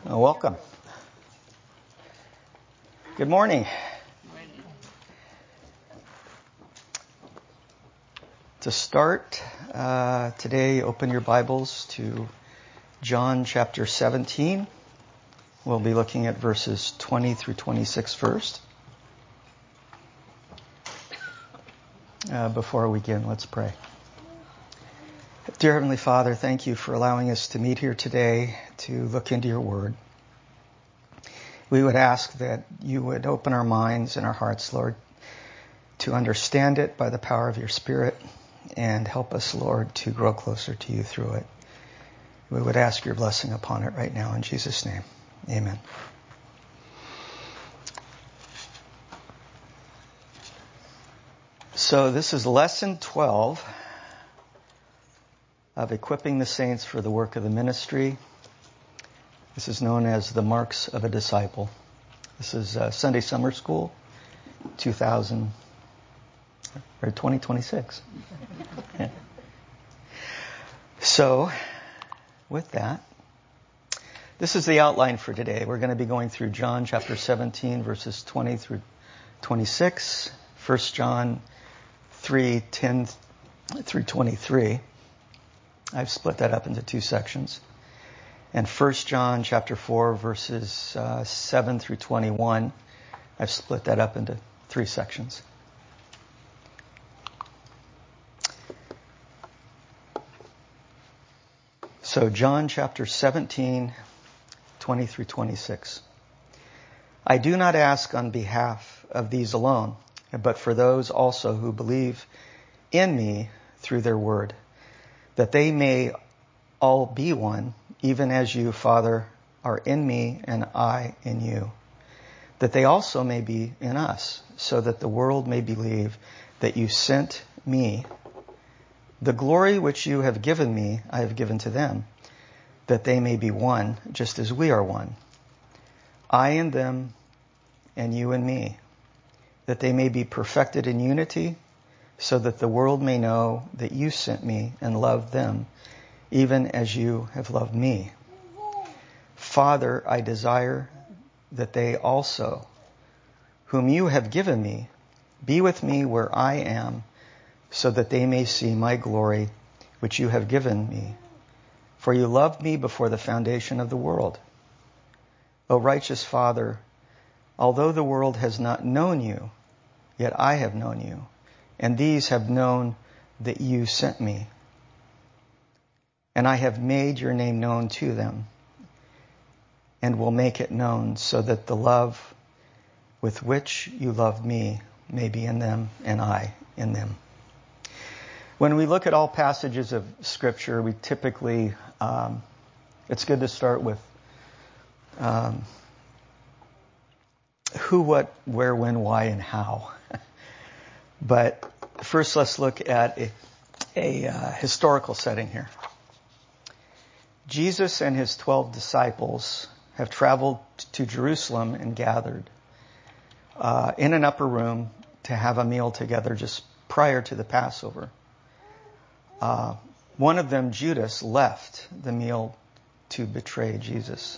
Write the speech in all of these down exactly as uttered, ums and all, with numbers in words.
Uh, welcome. Good morning. To start uh, today, open your Bibles to John chapter seventeen. We'll be looking at verses twenty through twenty-six first. Uh, before we begin, let's pray. Dear Heavenly Father, thank you for allowing us to meet here today to look into your word. We would ask that you would open our minds and our hearts, Lord, to understand it by the power of your Spirit, and help us, Lord, to grow closer to you through it. We would ask your blessing upon it right now in Jesus' name. Amen. So this is lesson twelve of equipping the saints for the work of the ministry. This is known as the marks of a disciple. This is uh, Sunday Summer School, two thousand or twenty twenty-six. Yeah. So, with that, this is the outline for today. We're going to be going through John chapter seventeen, verses twenty through twenty-six, First John three ten through twenty-three. I've split that up into two sections. And First John chapter four, verses uh, seven through twenty-one. I've split that up into three sections. So John chapter seventeen, twenty through twenty-six. I do not ask on behalf of these alone, but for those also who believe in me through their word, that they may all be one, even as you, Father, are in me and I in you, that they also may be in us, so that the world may believe that you sent me. The glory which you have given me, I have given to them, that they may be one, just as we are one. I in them, and you in me, that they may be perfected in unity, so that the world may know that you sent me and loved them, even as you have loved me. Father, I desire that they also, whom you have given me, be with me where I am, so that they may see my glory, which you have given me. For you loved me before the foundation of the world. O righteous Father, although the world has not known you, yet I have known you, and these have known that you sent me. And I have made your name known to them, and will make it known, so that the love with which you love me may be in them, and I in them. When we look at all passages of Scripture, we typically, um, it's good to start with um, who, what, where, when, why, and how. But first, let's look at a, a uh, historical setting here. Jesus and his twelve disciples have traveled to Jerusalem and gathered uh, in an upper room to have a meal together just prior to the Passover. Uh, one of them, Judas, left the meal to betray Jesus.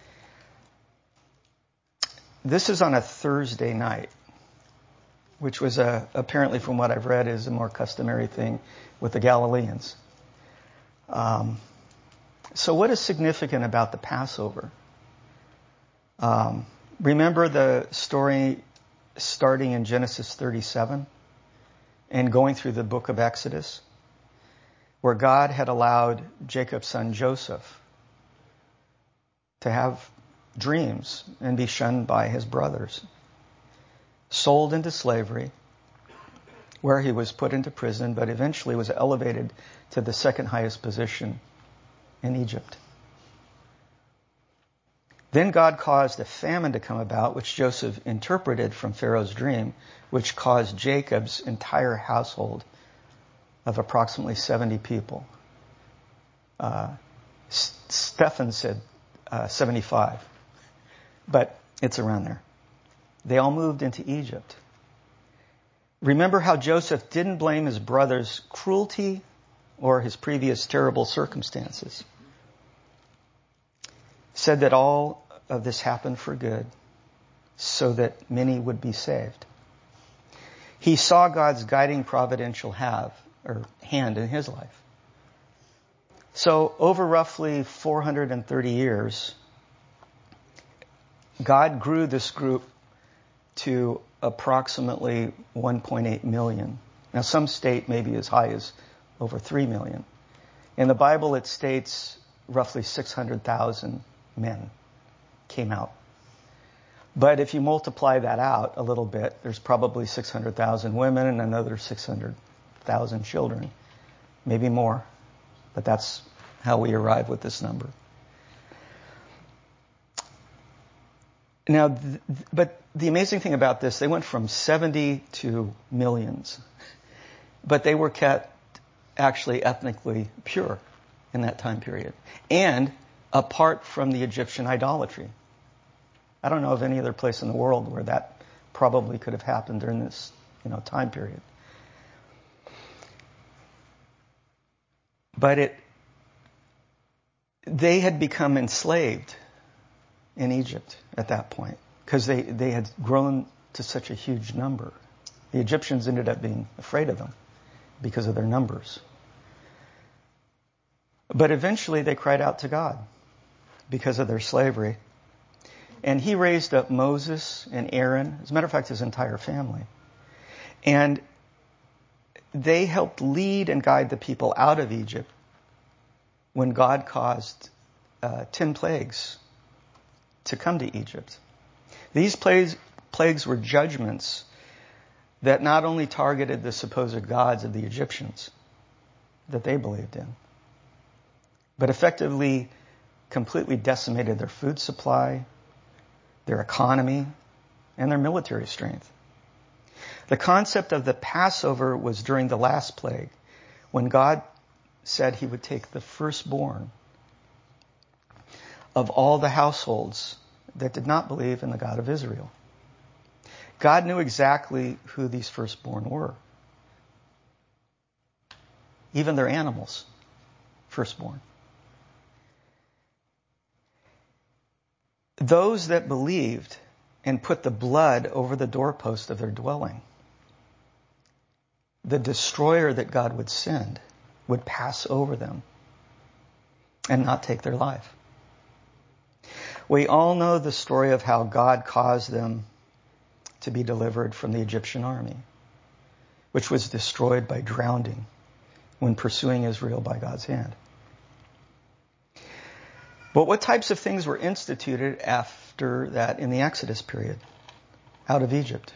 This is on a Thursday night, which was a, apparently, from what I've read, is a more customary thing with the Galileans. Um, so what is significant about the Passover? Um, remember the story starting in Genesis thirty-seven and going through the book of Exodus, where God had allowed Jacob's son Joseph to have dreams and be shunned by his brothers, sold into slavery, where he was put into prison, but eventually was elevated to the second highest position in Egypt. Then God caused a famine to come about, which Joseph interpreted from Pharaoh's dream, which caused Jacob's entire household of approximately seventy people. Uh, S- Stephen said uh, seventy-five, but it's around there. They all moved into Egypt. Remember how Joseph didn't blame his brothers' cruelty or his previous terrible circumstances. Said that all of this happened for good, so that many would be saved. He saw God's guiding providential have, or hand in his life. So over roughly four hundred thirty years, God grew this group to approximately one point eight million. Now some state maybe as high as over three million. In the Bible it states roughly six hundred thousand men came out. But if you multiply that out a little bit, there's probably six hundred thousand women and another six hundred thousand children. Maybe more. But that's how we arrive with this number. Now, th- but the amazing thing about this, they went from seventy to millions. But they were kept actually ethnically pure in that time period. And apart from the Egyptian idolatry. I don't know of any other place in the world where that probably could have happened during this, you know, time period. But it, they had become enslaved in Egypt at that point because they, they had grown to such a huge number. The Egyptians ended up being afraid of them because of their numbers. But eventually they cried out to God because of their slavery. And he raised up Moses and Aaron, as a matter of fact, his entire family. And they helped lead and guide the people out of Egypt when God caused uh, ten plagues to come to Egypt. These plagues, plagues were judgments that not only targeted the supposed gods of the Egyptians that they believed in, but effectively completely decimated their food supply, their economy, and their military strength. The concept of the Passover was during the last plague, when God said he would take the firstborn of all the households that did not believe in the God of Israel. God knew exactly who these firstborn were. Even their animals, firstborn. Those that believed and put the blood over the doorpost of their dwelling, the destroyer that God would send would pass over them and not take their life. We all know the story of how God caused them to be delivered from the Egyptian army, which was destroyed by drowning when pursuing Israel by God's hand. But what types of things were instituted after that in the Exodus period, out of Egypt?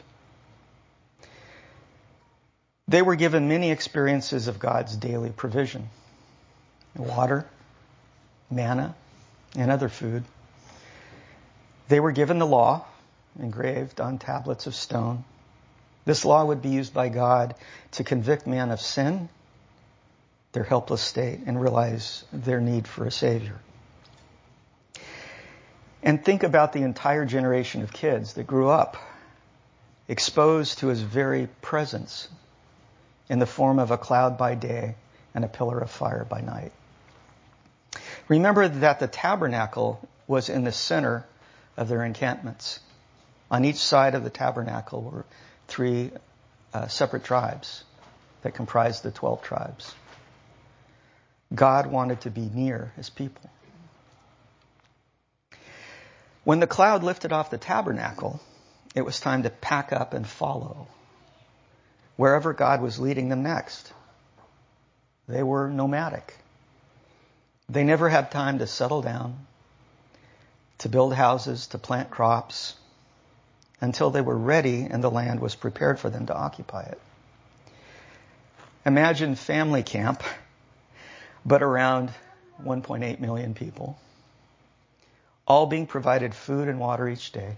They were given many experiences of God's daily provision. Water, manna, and other food. They were given the law, engraved on tablets of stone. This law would be used by God to convict man of sin, their helpless state, and realize their need for a Savior. And think about the entire generation of kids that grew up exposed to his very presence in the form of a cloud by day and a pillar of fire by night. Remember that the tabernacle was in the center of their encampments. On each side of the tabernacle were three uh, separate tribes that comprised the twelve tribes. God wanted to be near his people. When the cloud lifted off the tabernacle, it was time to pack up and follow wherever God was leading them next. They were nomadic. They never had time to settle down, to build houses, to plant crops, until they were ready and the land was prepared for them to occupy it. Imagine family camp, but around one point eight million people, all being provided food and water each day,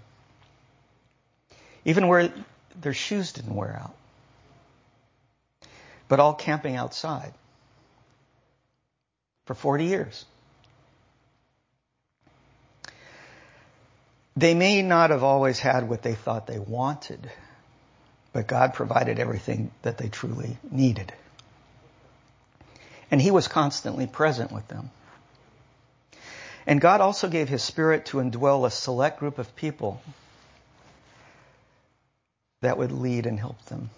even where their shoes didn't wear out, but all camping outside for forty years. They may not have always had what they thought they wanted, but God provided everything that they truly needed. And he was constantly present with them. And God also gave his Spirit to indwell a select group of people that would lead and help them.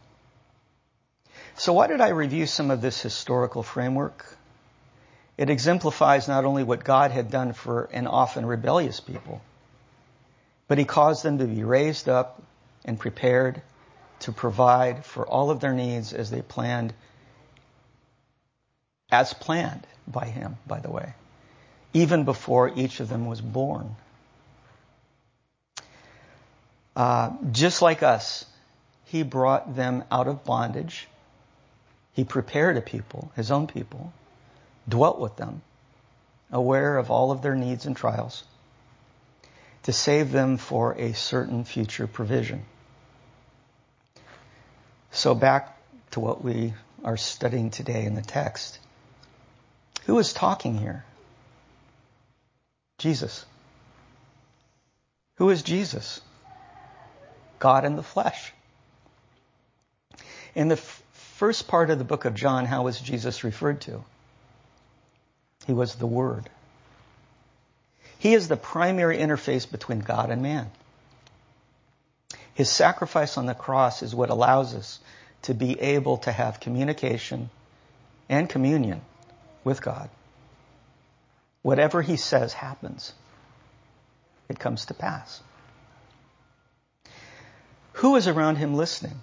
So why did I review some of this historical framework? It exemplifies not only what God had done for an often rebellious people, but he caused them to be raised up and prepared to provide for all of their needs as they planned, as planned by him, by the way, even before each of them was born. Uh, just like us, he brought them out of bondage. He prepared a people, his own people, dwelt with them, aware of all of their needs and trials, to save them for a certain future provision. So back to what we are studying today in the text. Who is talking here? Jesus. Who is Jesus? God in the flesh. In the f- first part of the book of John, how was Jesus referred to? He was the Word. He is the primary interface between God and man. His sacrifice on the cross is what allows us to be able to have communication and communion with God. Whatever he says happens. It comes to pass. Who is around him listening?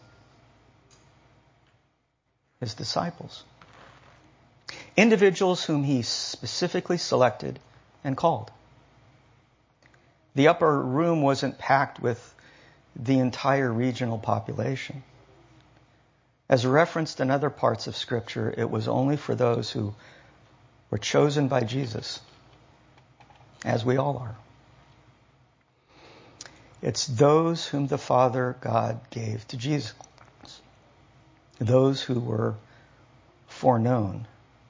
His disciples. Individuals whom he specifically selected and called. The upper room wasn't packed with the entire regional population. As referenced in other parts of Scripture, it was only for those who were chosen by Jesus, as we all are. It's those whom the Father God gave to Jesus. Those who were foreknown.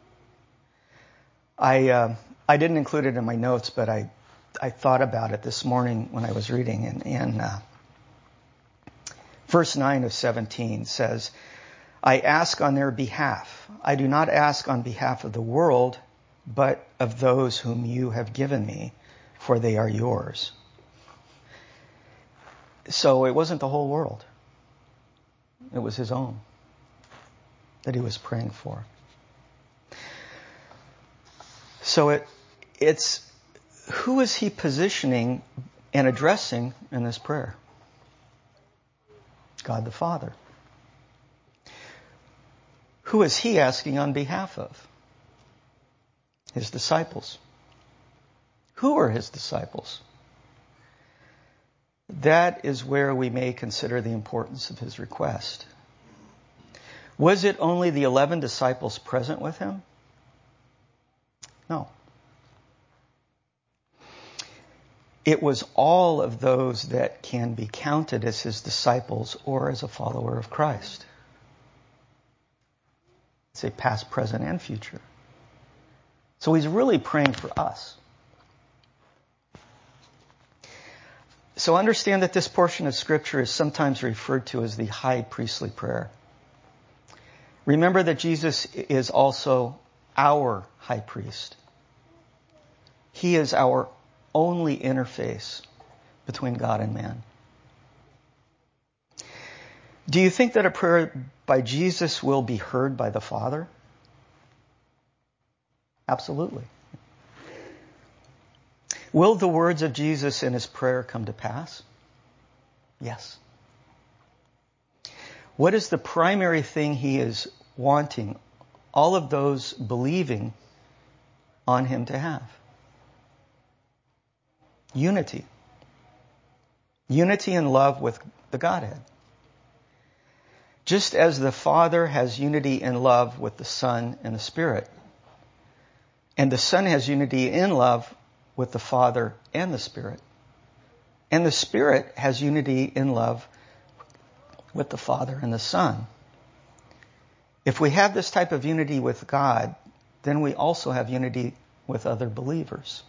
I uh, I didn't include it in my notes, but I I thought about it this morning when I was reading. And in uh, verse nine of seventeen says, I ask on their behalf. I do not ask on behalf of the world, but of those whom you have given me, for they are yours. So it wasn't the whole world. It was his own that he was praying for. So it it's who is he positioning and addressing in this prayer? God the Father. Who is he asking on behalf of? His disciples. Who are his disciples? That is where we may consider the importance of his request. Was it only the eleven disciples present with him? No. It was all of those that can be counted as his disciples or as a follower of Christ. Say past, present, and future. So he's really praying for us. So understand that this portion of Scripture is sometimes referred to as the high priestly prayer. Remember that Jesus is also our high priest. He is our only interface between God and man. Do you think that a prayer by Jesus will be heard by the Father? Absolutely. Will the words of Jesus in his prayer come to pass? Yes. What is the primary thing he is wanting all of those believing on him to have? Unity. Unity and love with the Godhead. Just as the Father has unity and love with the Son and the Spirit, and the Son has unity in love with the Father and the Spirit, and the Spirit has unity in love with the Father and the Son. If we have this type of unity with God, then we also have unity with other believers.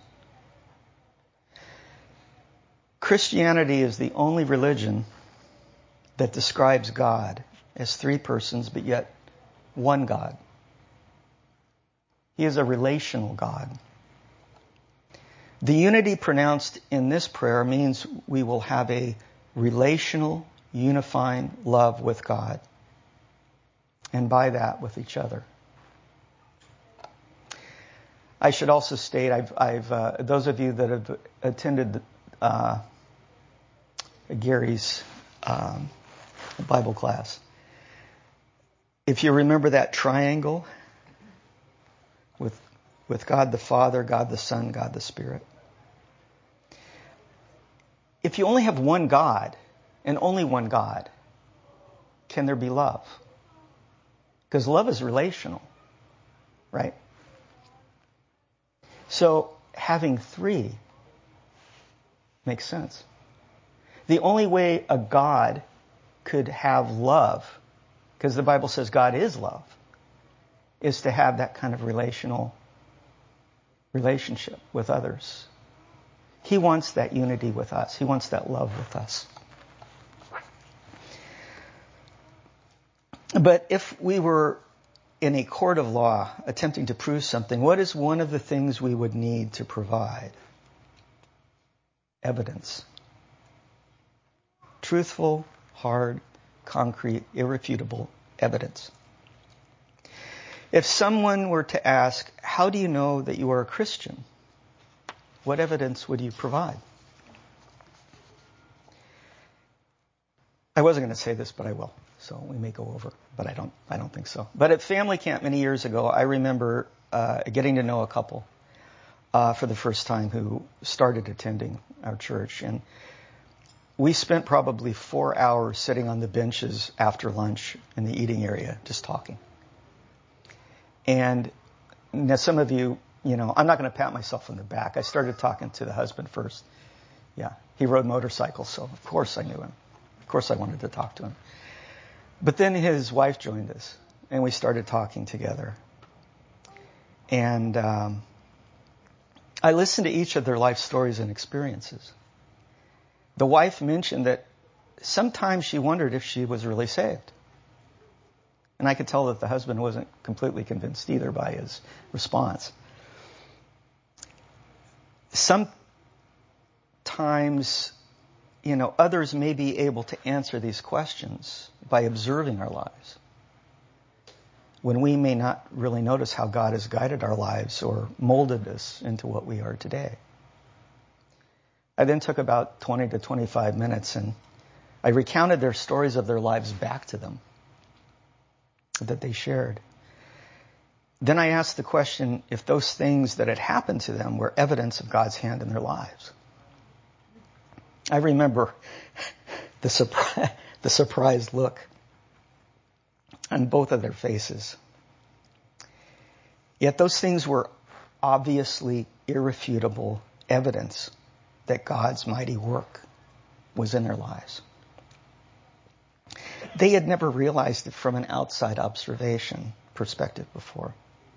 Christianity is the only religion that describes God as three persons, but yet one God. He is a relational God. The unity pronounced in this prayer means we will have a relational, unifying love with God, and by that with each other. I should also state, I've, I've uh, those of you that have attended uh, Gary's um, Bible class, if you remember that triangle with with God the Father, God the Son, God the Spirit. If you only have one God and only one God, can there be love? Because love is relational, right? So having three makes sense. The only way a God could have love, because the Bible says God is love, is to have that kind of relational relationship with others. He wants that unity with us. He wants that love with us. But if we were in a court of law attempting to prove something, what is one of the things we would need to provide? Evidence. Truthful, hard, concrete, irrefutable evidence. If someone were to ask, how do you know that you are a Christian? What evidence would you provide? I wasn't going to say this, but I will. So we may go over, but I don't I don't think so. But at family camp many years ago, I remember uh, getting to know a couple uh, for the first time who started attending our church. And we spent probably four hours sitting on the benches after lunch in the eating area, just talking. And now some of you, you know, I'm not going to pat myself on the back. I started talking to the husband first. Yeah, he rode motorcycles, so of course I knew him. Of course I wanted to talk to him. But then his wife joined us, and we started talking together. And um, I listened to each of their life stories and experiences. The wife mentioned that sometimes she wondered if she was really saved. And I could tell that the husband wasn't completely convinced either by his response. Sometimes, you know, others may be able to answer these questions by observing our lives, when we may not really notice how God has guided our lives or molded us into what we are today. I then took about twenty to twenty-five minutes and I recounted their stories of their lives back to them that they shared. Then I asked the question if those things that had happened to them were evidence of God's hand in their lives. I remember the, surpri- the surprised look on both of their faces. Yet those things were obviously irrefutable evidence that God's mighty work was in their lives. They had never realized it from an outside observation perspective before.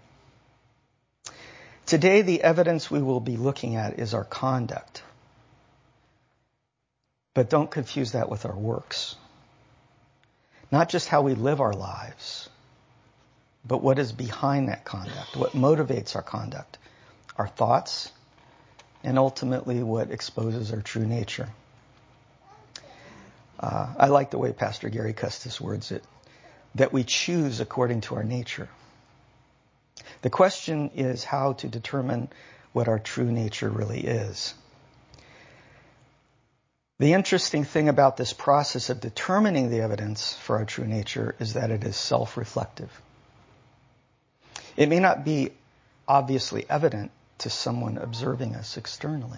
Today, the evidence we will be looking at is our conduct. But don't confuse that with our works. Not just how we live our lives, but what is behind that conduct, what motivates our conduct, our thoughts, and ultimately what exposes our true nature. Uh, I like the way Pastor Gary Custis words it, that we choose according to our nature. The question is how to determine what our true nature really is. The interesting thing about this process of determining the evidence for our true nature is that it is self-reflective. It may not be obviously evident to someone observing us externally.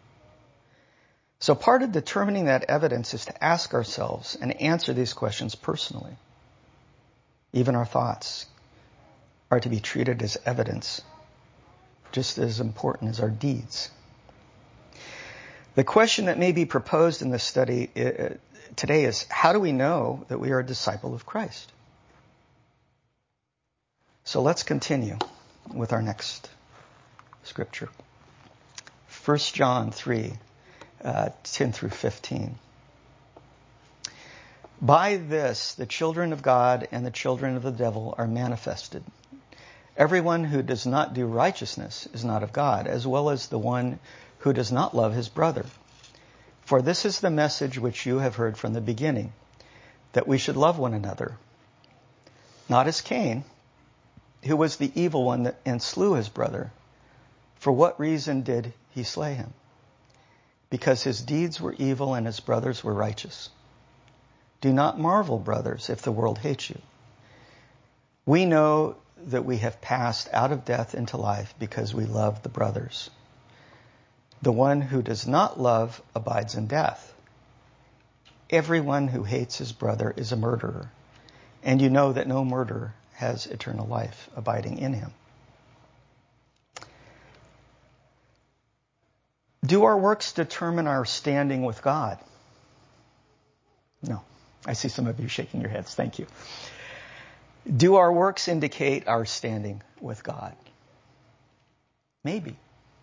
So part of determining that evidence is to ask ourselves and answer these questions personally. Even our thoughts are to be treated as evidence, just as important as our deeds. The question that may be proposed in this study today is, how do we know that we are a disciple of Christ? So let's continue with our next scripture. First John three, uh, ten through fifteen. By this, the children of God and the children of the devil are manifested. Everyone who does not do righteousness is not of God, as well as the one who does not love his brother. For this is the message which you have heard from the beginning, that we should love one another. Not as Cain, who was the evil one that, and slew his brother. For what reason did he slay him? Because his deeds were evil and his brothers were righteous. Do not marvel, brothers, if the world hates you. We know that we have passed out of death into life because we love the brothers. The one who does not love abides in death. Everyone who hates his brother is a murderer, and you know that no murderer has eternal life abiding in him. Do our works determine our standing with God? No. I see some of you shaking your heads. Thank you. Do our works indicate our standing with God? Maybe.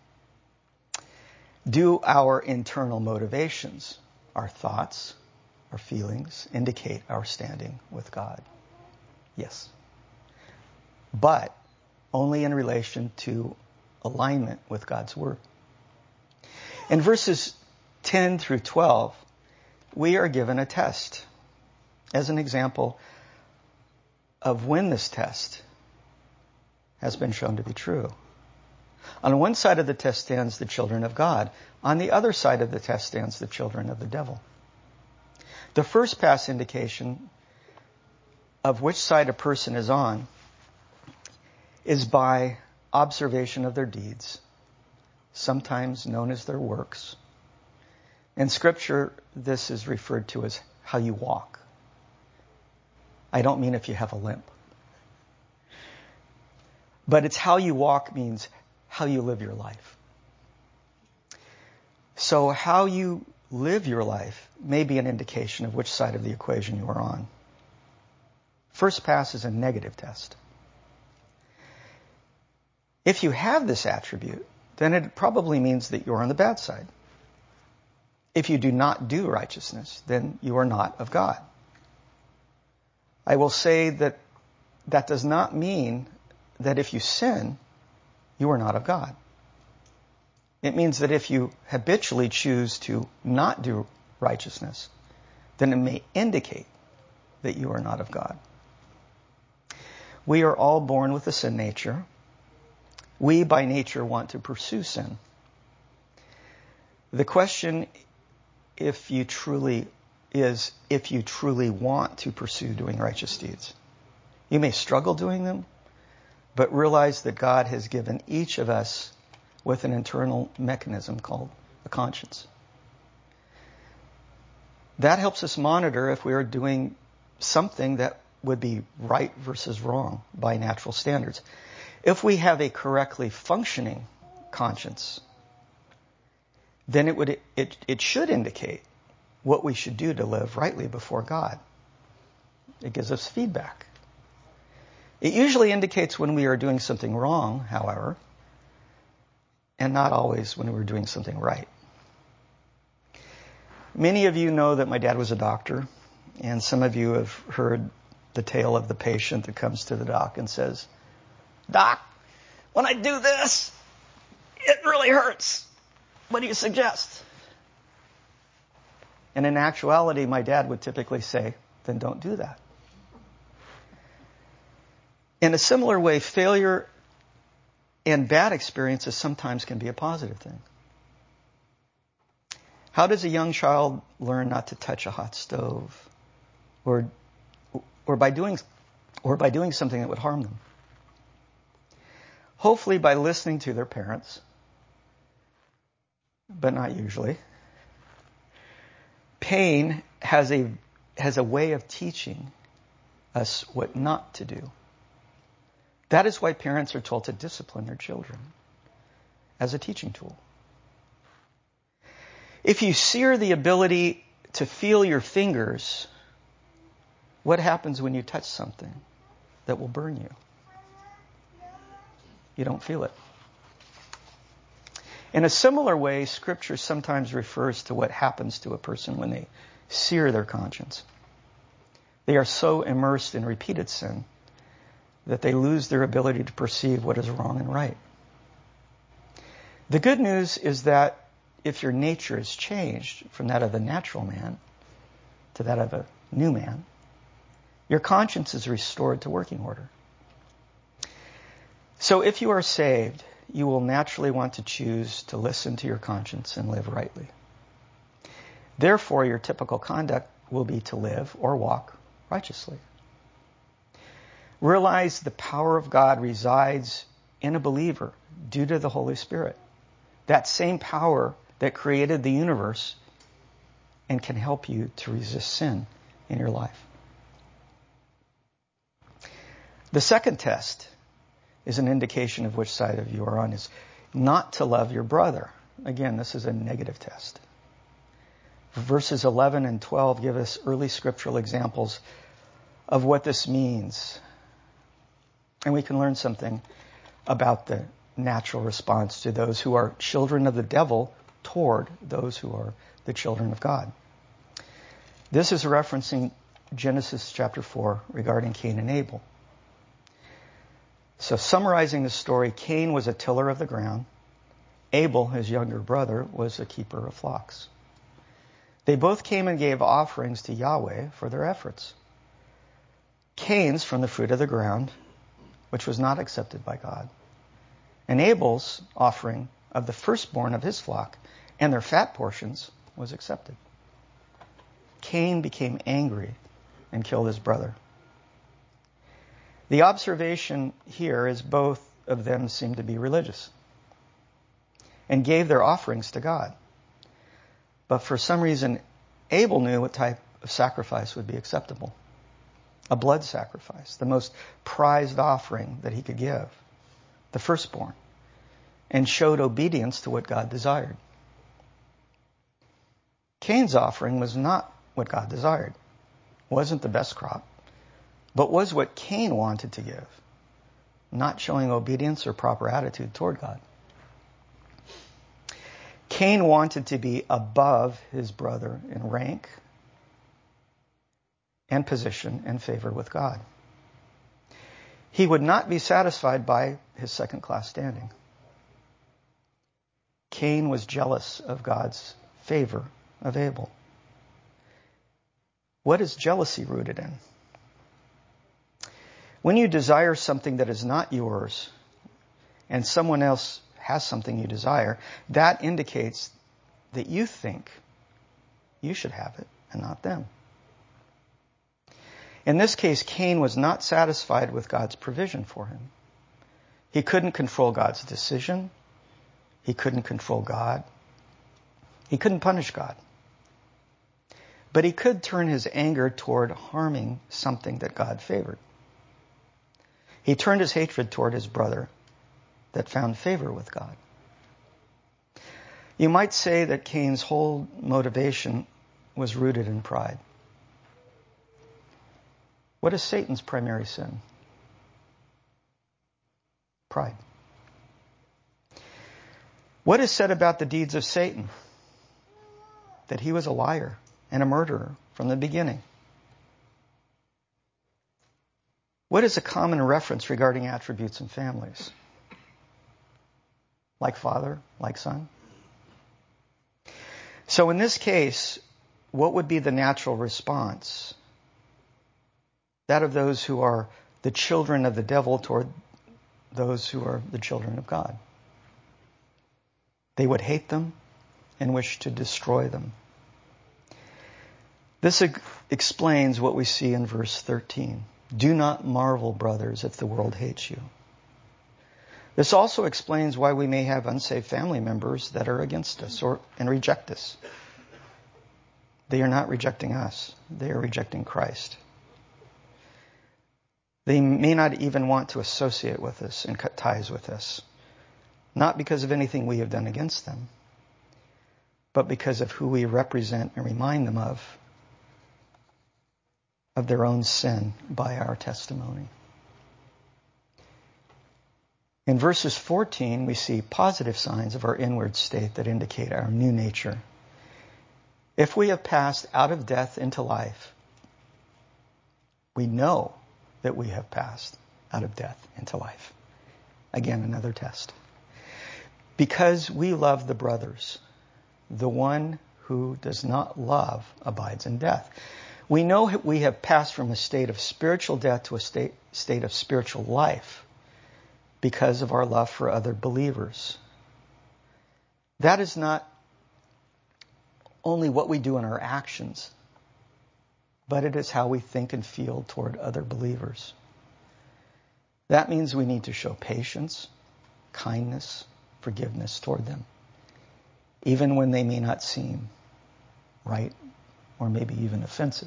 Do our internal motivations, our thoughts, our feelings, indicate our standing with God? Yes. But only in relation to alignment with God's Word. In verses ten through twelve, we are given a test as an example of when this test has been shown to be true. On one side of the test stands the children of God. On the other side of the test stands the children of the devil. The first pass indication of which side a person is on is by observation of their deeds, sometimes known as their works. In Scripture, this is referred to as how you walk. I don't mean if you have a limp. But it's how you walk means how you live your life. So how you live your life may be an indication of which side of the equation you are on. First pass is a negative test. If you have this attribute, then it probably means that you're on the bad side. If you do not do righteousness, then you are not of God. I will say that that does not mean that if you sin, you are not of God. It means that if you habitually choose to not do righteousness, then it may indicate that you are not of God. We are all born with a sin nature. We, by nature, want to pursue sin. The question if you truly is if you truly want to pursue doing righteous deeds. You may struggle doing them, but realize that God has given each of us with an internal mechanism called a conscience. That helps us monitor if we are doing something that would be right versus wrong by natural standards. If we have a correctly functioning conscience, then it would it, it should indicate what we should do to live rightly before God. It gives us feedback. It usually indicates when we are doing something wrong, however, and not always when we're doing something right. Many of you know that my dad was a doctor, and some of you have heard the tale of the patient that comes to the doc and says, "Doc, when I do this, it really hurts. What do you suggest?" And in actuality, my dad would typically say, "Then don't do that." In a similar way, failure and bad experiences sometimes can be a positive thing. How does a young child learn not to touch a hot stove, or or by doing or by doing something that would harm them? Hopefully by listening to their parents, but not usually. Pain has a has a way of teaching us what not to do. That is why parents are told to discipline their children as a teaching tool. If you sear the ability to feel your fingers, what happens when you touch something that will burn you? You don't feel it. In a similar way, Scripture sometimes refers to what happens to a person when they sear their conscience. They are so immersed in repeated sin that they lose their ability to perceive what is wrong and right. The good news is that if your nature is changed from that of the natural man to that of a new man, your conscience is restored to working order. So if you are saved, you will naturally want to choose to listen to your conscience and live rightly. Therefore, your typical conduct will be to live or walk righteously. Realize the power of God resides in a believer due to the Holy Spirit. That same power that created the universe and can help you to resist sin in your life. The second test is an indication of which side of you are on, is not to love your brother. Again, this is a negative test. Verses eleven and twelve give us early scriptural examples of what this means. And we can learn something about the natural response to those who are children of the devil toward those who are the children of God. This is referencing Genesis chapter four regarding Cain and Abel. So summarizing the story, Cain was a tiller of the ground. Abel, his younger brother, was a keeper of flocks. They both came and gave offerings to Yahweh for their efforts. Cain's from the fruit of the ground, which was not accepted by God. And Abel's offering of the firstborn of his flock and their fat portions was accepted. Cain became angry and killed his brother. The observation here is both of them seemed to be religious and gave their offerings to God. But for some reason, Abel knew what type of sacrifice would be acceptable. A blood sacrifice, the most prized offering that he could give, the firstborn, and showed obedience to what God desired. Cain's offering was not what God desired, wasn't the best crop, but was what Cain wanted to give, not showing obedience or proper attitude toward God. Cain wanted to be above his brother in rank and position and favor with God. He would not be satisfied by his second-class standing. Cain was jealous of God's favor of Abel. What is jealousy rooted in? When you desire something that is not yours and someone else has something you desire, that indicates that you think you should have it and not them. In this case, Cain was not satisfied with God's provision for him. He couldn't control God's decision. He couldn't control God. He couldn't punish God. But he could turn his anger toward harming something that God favored. He turned his hatred toward his brother that found favor with God. You might say that Cain's whole motivation was rooted in pride. What is Satan's primary sin? Pride. What is said about the deeds of Satan? That he was a liar and a murderer from the beginning. What is a common reference regarding attributes in families? Like father, like son. So in this case, what would be the natural response? That of those who are the children of the devil toward those who are the children of God. They would hate them and wish to destroy them. This ex- explains what we see in verse thirteen. Do not marvel, brothers, if the world hates you. This also explains why we may have unsaved family members that are against us or and reject us. They are not rejecting us. They are rejecting Christ. They may not even want to associate with us and cut ties with us. Not because of anything we have done against them, but because of who we represent and remind them of, of their own sin by our testimony. In verses fourteen, we see positive signs of our inward state that indicate our new nature. If we have passed out of death into life, we know that we have passed out of death into life. Again, another test. Because we love the brothers. The one who does not love abides in death. We know we have passed from a state of spiritual death to a state, state of spiritual life because of our love for other believers. That is not only what we do in our actions, but it is how we think and feel toward other believers. That means we need to show patience, kindness, forgiveness toward them, even when they may not seem right or maybe even offensive.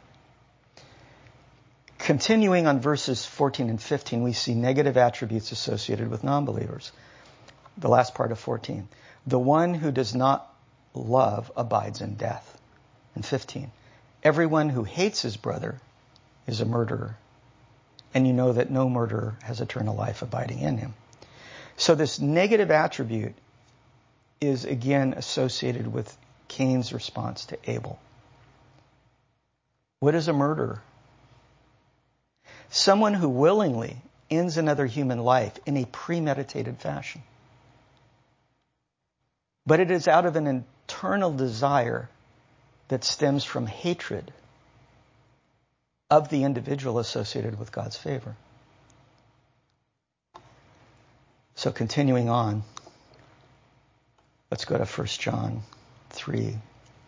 Continuing on verses fourteen and fifteen, we see negative attributes associated with non-believers. The last part of fourteen. The one who does not love abides in death. And fifteen. Everyone who hates his brother is a murderer. And you know that no murderer has eternal life abiding in him. So this negative attribute is again associated with Cain's response to Abel. What is a murderer? Someone who willingly ends another human life in a premeditated fashion. But it is out of an internal desire that stems from hatred of the individual associated with God's favor. So continuing on, let's go to First John three,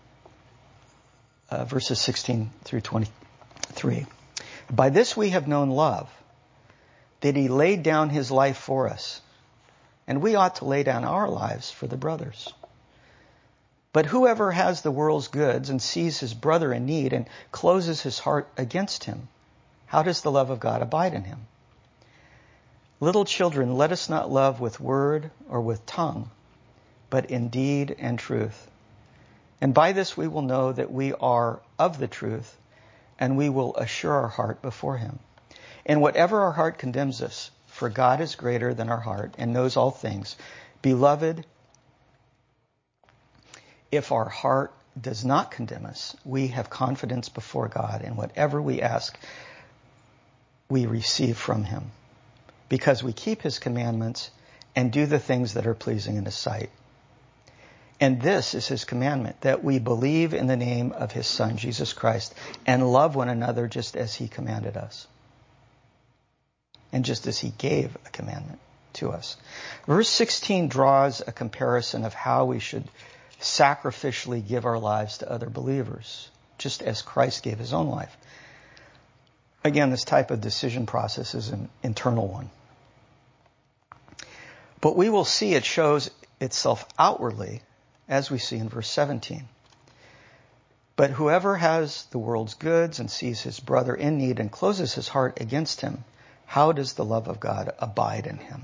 uh, verses sixteen through twenty-three. By this we have known love, that he laid down his life for us, and we ought to lay down our lives for the brothers. But whoever has the world's goods and sees his brother in need and closes his heart against him, how does the love of God abide in him? Little children, let us not love with word or with tongue, but in deed and truth. And by this we will know that we are of the truth, and we will assure our heart before him. And whatever our heart condemns us, for God is greater than our heart and knows all things. Beloved, if our heart does not condemn us, we have confidence before God, and whatever we ask, we receive from him, because we keep his commandments and do the things that are pleasing in his sight. And this is his commandment, that we believe in the name of his Son, Jesus Christ, and love one another just as he commanded us, and just as he gave a commandment to us. Verse sixteen draws a comparison of how we should sacrificially give our lives to other believers, just as Christ gave his own life. Again, this type of decision process is an internal one. But we will see it shows itself outwardly, as we see in verse seventeen. But whoever has the world's goods and sees his brother in need and closes his heart against him, how does the love of God abide in him?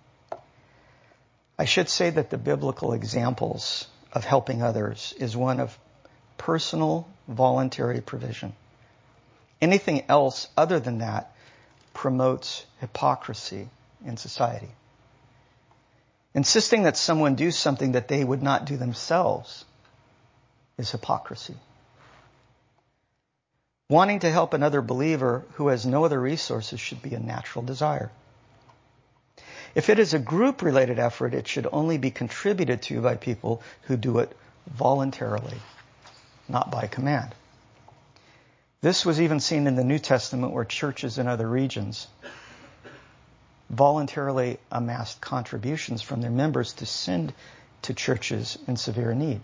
I should say that the biblical examples of helping others is one of personal, voluntary provision. Anything else other than that promotes hypocrisy in society. Insisting that someone do something that they would not do themselves is hypocrisy. Wanting to help another believer who has no other resources should be a natural desire. If it is a group-related effort, it should only be contributed to by people who do it voluntarily, not by command. This was even seen in the New Testament, where churches in other regions voluntarily amassed contributions from their members to send to churches in severe need.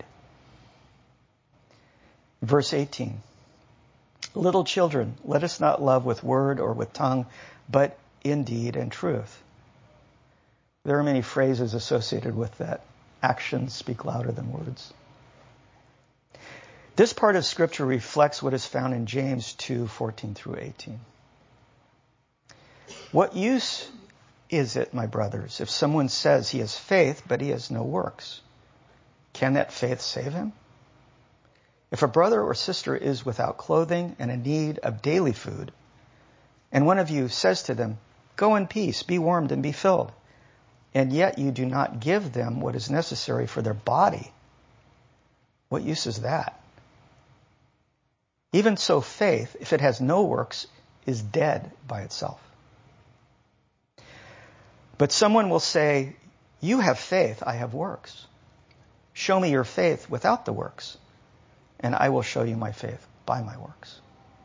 Verse eighteen. Little children, let us not love with word or with tongue, but in deed and truth. There are many phrases associated with that. Actions speak louder than words. This part of Scripture reflects what is found in James two, fourteen through eighteen. What use is it, my brothers, if someone says he has faith, but he has no works? Can that faith save him? If a brother or sister is without clothing and in need of daily food, and one of you says to them, go in peace, be warmed and be filled, and yet you do not give them what is necessary for their body, what use is that? Even so, faith, if it has no works, is dead by itself. But someone will say, you have faith, I have works. Show me your faith without the works, and I will show you my faith by my works.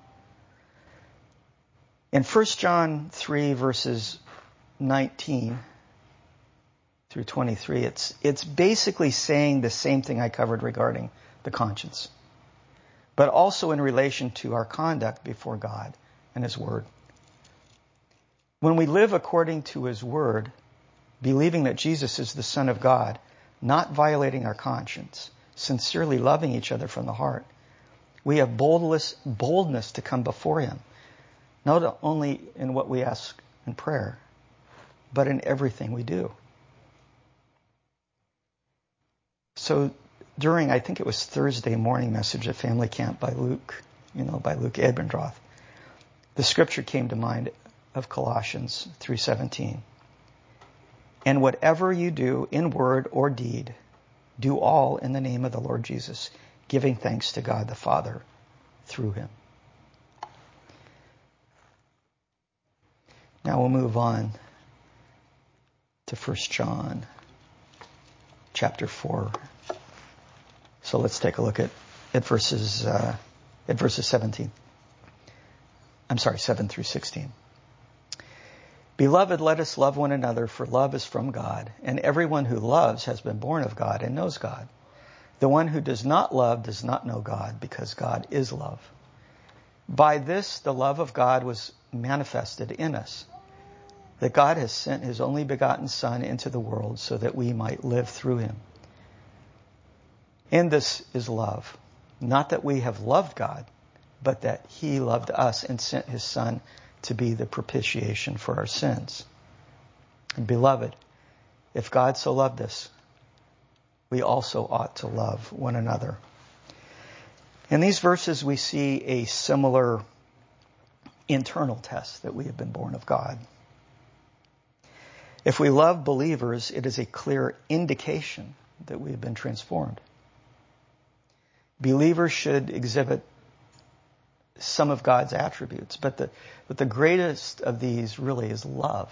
In First John three, verses nineteen through twenty-three, it's, it's basically saying the same thing I covered regarding the conscience, but also in relation to our conduct before God and His Word. When we live according to His Word, believing that Jesus is the Son of God, not violating our conscience, sincerely loving each other from the heart, we have boldness, boldness to come before Him, not only in what we ask in prayer, but in everything we do. So during, I think it was Thursday morning message at Family Camp by Luke, you know, by Luke Abendroth, the scripture came to mind of Colossians three seventeen. And whatever you do in word or deed, do all in the name of the Lord Jesus, giving thanks to God the Father through Him. Now we'll move on to First John chapter four. So let's take a look at, at verses uh, at verses seventeen. I'm sorry, seven through sixteen. Beloved, let us love one another, for love is from God, and everyone who loves has been born of God and knows God. The one who does not love does not know God, because God is love. By this the love of God was manifested in us, that God has sent His only begotten Son into the world so that we might live through Him. And this is love, not that we have loved God, but that He loved us and sent His Son to be the propitiation for our sins. And beloved, if God so loved us, we also ought to love one another. In these verses, we see a similar internal test that we have been born of God. If we love believers, it is a clear indication that we have been transformed. Believers should exhibit some of God's attributes, but the, but the greatest of these really is love.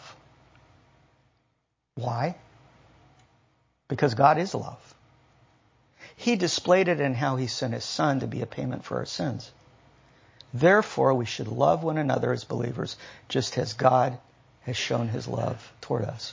Why? Because God is love. He displayed it in how He sent His Son to be a payment for our sins. Therefore, we should love one another as believers, just as God has shown His love toward us.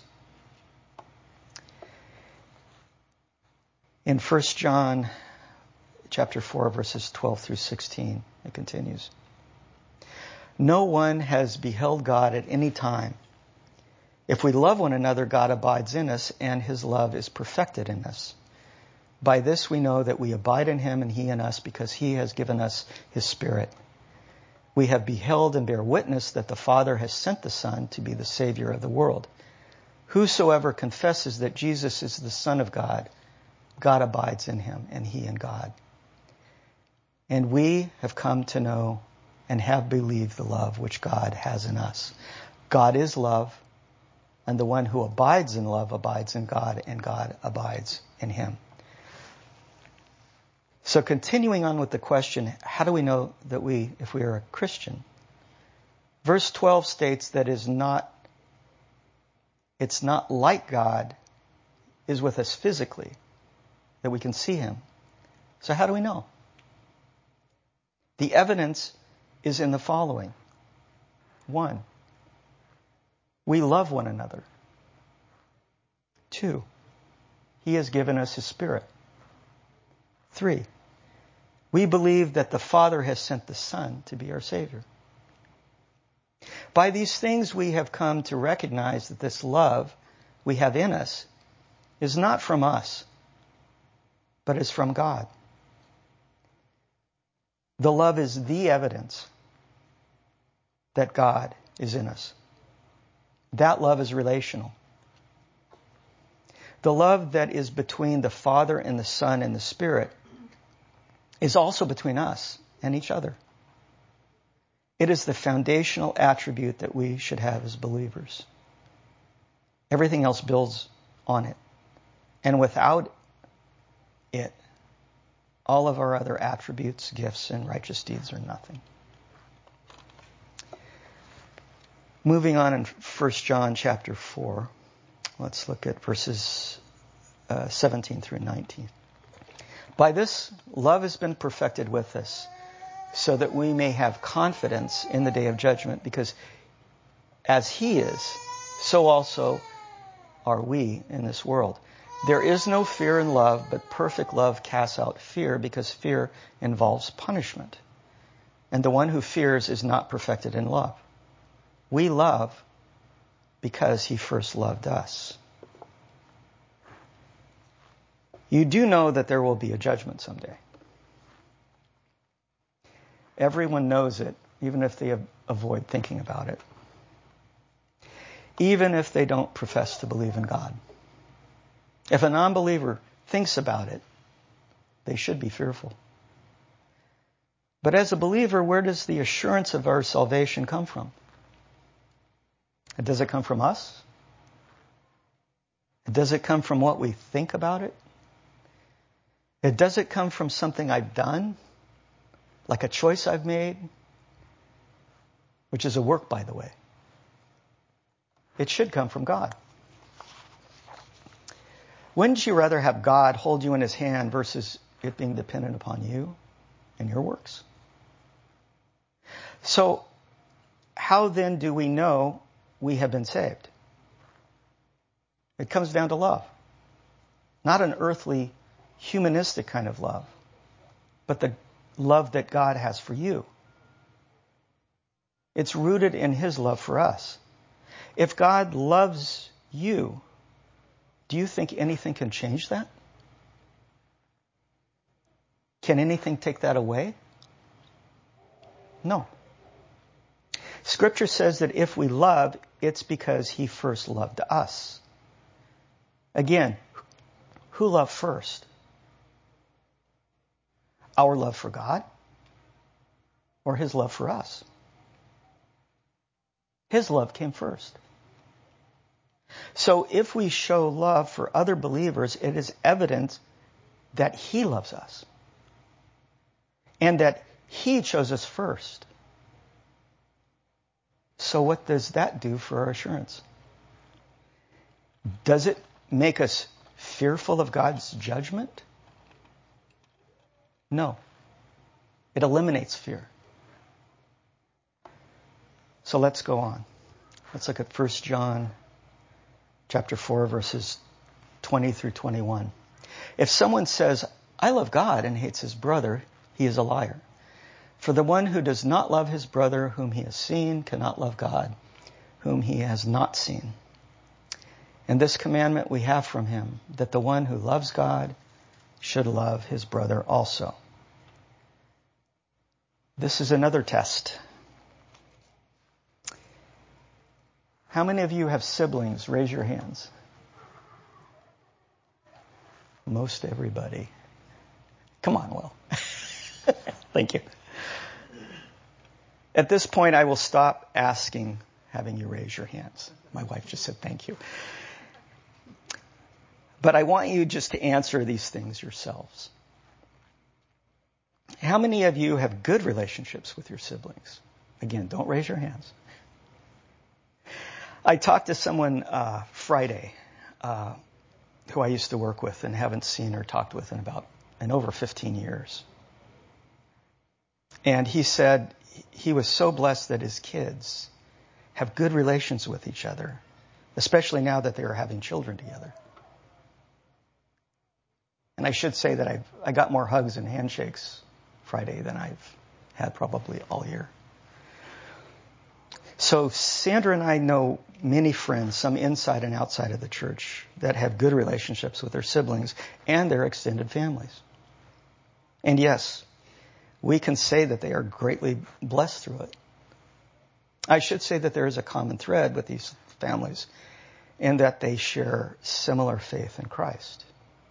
In First John chapter four, verses twelve through sixteen, it continues. No one has beheld God at any time. If we love one another, God abides in us, and His love is perfected in us. By this we know that we abide in Him and He in us, because He has given us His Spirit. We have beheld and bear witness that the Father has sent the Son to be the Savior of the world. Whosoever confesses that Jesus is the Son of God, God abides in him, and he in God. And we have come to know and have believed the love which God has in us. God is love, and the one who abides in love abides in God, and God abides in him. So continuing on with the question, how do we know that we, if we are a Christian? Verse twelve states that is not, it's not like God is with us physically, that we can see him. So how do we know? The evidence is in the following. One, we love one another. Two, he has given us his Spirit. Three, we believe that the Father has sent the Son to be our Savior. By these things we have come to recognize that this love we have in us is not from us, but is from God. The love is the evidence that God is in us. That love is relational. The love that is between the Father and the Son and the Spirit is also between us and each other. It is the foundational attribute that we should have as believers. Everything else builds on it. And without it, all of our other attributes, gifts, and righteous deeds are nothing. Moving on in First John chapter four, let's look at verses uh, seventeen through nineteen. By this, love has been perfected with us, so that we may have confidence in the day of judgment, because as He is, so also are we in this world. There is no fear in love, but perfect love casts out fear, because fear involves punishment. And the one who fears is not perfected in love. We love because He first loved us. You do know that there will be a judgment someday. Everyone knows it, even if they avoid thinking about it. Even if they don't profess to believe in God. If a non-believer thinks about it, they should be fearful. But as a believer, where does the assurance of our salvation come from? Does it come from us? Does it come from what we think about it? It does it come from something I've done? Like a choice I've made? Which is a work, by the way. It should come from God. Wouldn't you rather have God hold you in His hand versus it being dependent upon you and your works? So, how then do we know we have been saved? It comes down to love. Not an earthly, humanistic kind of love, but the love that God has for you. It's rooted in His love for us. If God loves you, do you think anything can change that? Can anything take that away? No. Scripture says that if we love, it's because He first loved us. Again, who loved first? Our love for God or His love for us? His love came first. So if we show love for other believers, it is evident that He loves us and that He chose us first. So what does that do for our assurance? Does it make us fearful of God's judgment? No. It eliminates fear. So let's go on. Let's look at First John chapter four, verses twenty through twenty-one. If someone says, I love God, and hates his brother, he is a liar. For the one who does not love his brother whom he has seen cannot love God whom he has not seen. And this commandment we have from him, that the one who loves God should love his brother also. This is another test. How many of you have siblings? Raise your hands. Most everybody. Come on, Will. Thank you. At this point, I will stop asking, having you raise your hands. My wife just said thank you. But I want you just to answer these things yourselves. How many of you have good relationships with your siblings? Again, don't raise your hands. I talked to someone uh, Friday uh, who I used to work with and haven't seen or talked with in about in over fifteen years. And he said he was so blessed that his kids have good relations with each other, especially now that they are having children together. And I should say that I've, I got more hugs and handshakes Friday than I've had probably all year. So Sandra and I know many friends, some inside and outside of the church, that have good relationships with their siblings and their extended families. And yes, we can say that they are greatly blessed through it. I should say that there is a common thread with these families in that they share similar faith in Christ.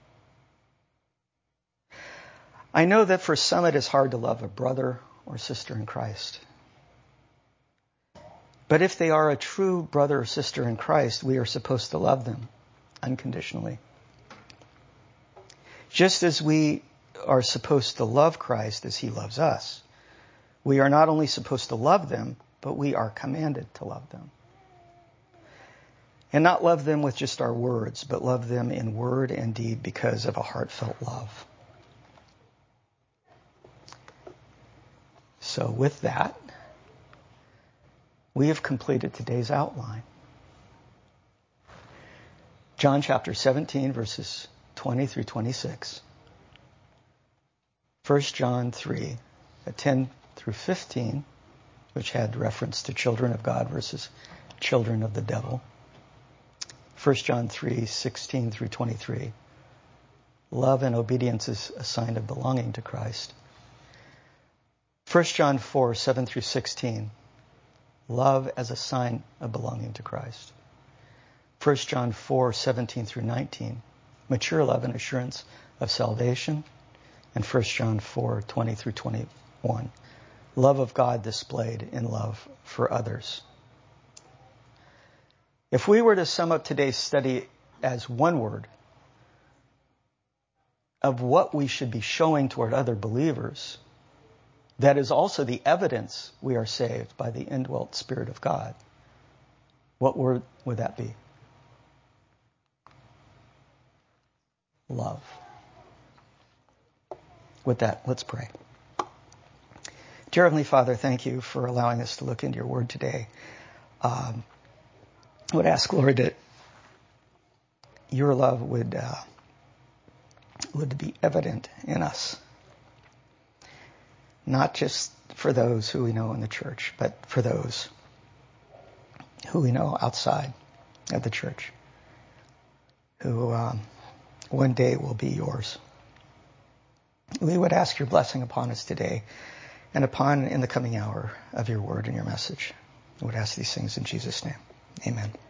I know that for some it is hard to love a brother or sister in Christ. But if they are a true brother or sister in Christ, we are supposed to love them unconditionally. Just as we are supposed to love Christ as he loves us, we are not only supposed to love them, but we are commanded to love them. And not love them with just our words, but love them in word and deed because of a heartfelt love. So with that, we have completed today's outline. John chapter seventeen, verses twenty through twenty-six. First John three, ten through fifteen, which had reference to children of God versus children of the devil. First John three, sixteen through twenty-three. Love and obedience is a sign of belonging to Christ. First John four, seven through sixteen. Love as a sign of belonging to Christ. First John four, seventeen through nineteen. Mature love and assurance of salvation. And First John four, twenty through twenty-one. Love of God displayed in love for others. If we were to sum up today's study as one word of what we should be showing toward other believers, that is also the evidence we are saved by the indwelt Spirit of God, what word would that be? Love. With that, let's pray. Dear Heavenly Father, thank you for allowing us to look into your word today. Um, I would ask, Lord, that your love would uh, would be evident in us. Not just for those who we know in the church, but for those who we know outside of the church, who um, one day will be yours. We would ask your blessing upon us today and upon in the coming hour of your word and your message. I would ask these things in Jesus' name. Amen.